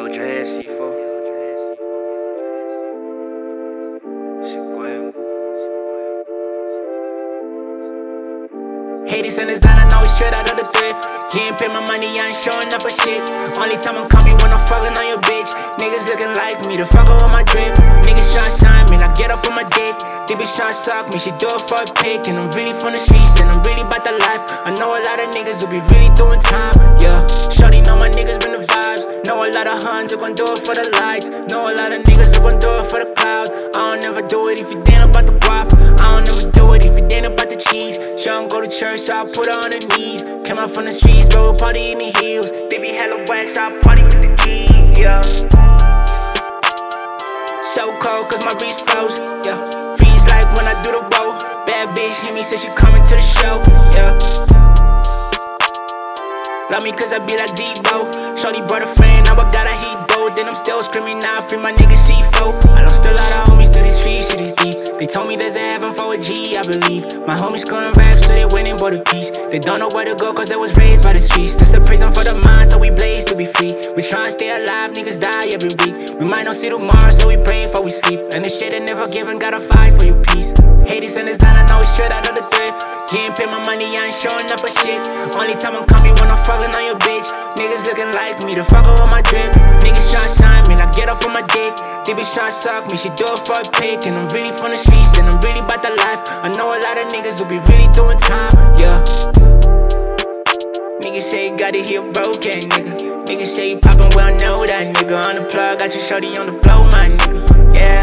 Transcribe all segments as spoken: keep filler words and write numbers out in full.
hold your head, C four. Haters and design, I know it's straight out of the thrift. You ain't pay my money, I ain't showing up for shit. Only time I'm coming when I'm falling on your bitch. Niggas looking like me, the fucker with my drip. Niggas tryna sign me, I get off on my dick. They bitch tryna suck me, she do it for a pick. And I'm really from the streets, and I'm really about the life. I know a lot of niggas who be really doing time, yeah. Shorty know my niggas been the vibes. Know a lot of huns who gon' do it for the lights. Know a lot of niggas who gon' do it for the clouds. I don't never do it if you ain't about the guap. I don't never do it if you ain't about the cheese. She don't go to church, so I put her on her knees. Came out from the streets, bro, party in the hills. Baby hella wet, so I party with the keys, yeah. So cold, cause my wrist froze, yeah. Freeze like when I do the roll. Bad bitch hit me, say she coming to the show, yeah. Love me cause I be like Debo. Shorty brought a friend, now I got a heat though. Then I'm still screaming now, free my nigga C four. I don't still lot of homies to this street, shit is deep. They told me there's a heaven for a G, I believe. My homies scoring raps, so they went and bought a piece. They don't know where to go, cause they was raised by the streets. This a prison for the mind, so we blaze to be free. We tryna stay alive, niggas die every week. We might not see tomorrow, so we pray before we sleep. And the shit ain't never given, gotta fight for your peace. Haters and design, I know it's straight out of the thrift. You ain't pay my money, I ain't showing up for shit. Only time I'm coming when I'm falling on your bitch. Niggas looking like me, the fucker with my drip. Niggas tryna sign me, I get off on my dick. They bitch tryna suck me, she do it for a pick. And I'm really from the streets, and I'm really about the life. I know a lot of niggas who be really doing time, yeah. Niggas say you got it here broken, nigga. Niggas say you poppin', well, I know that, nigga. On the plug, got your shorty on the blow, my nigga, yeah.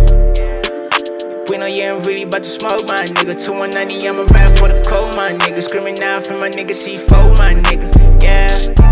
We know you ain't really about to smoke, my nigga. two one ninety, I'm a rap for the cold, my nigga. Screaming out for my nigga C four, my nigga, yeah.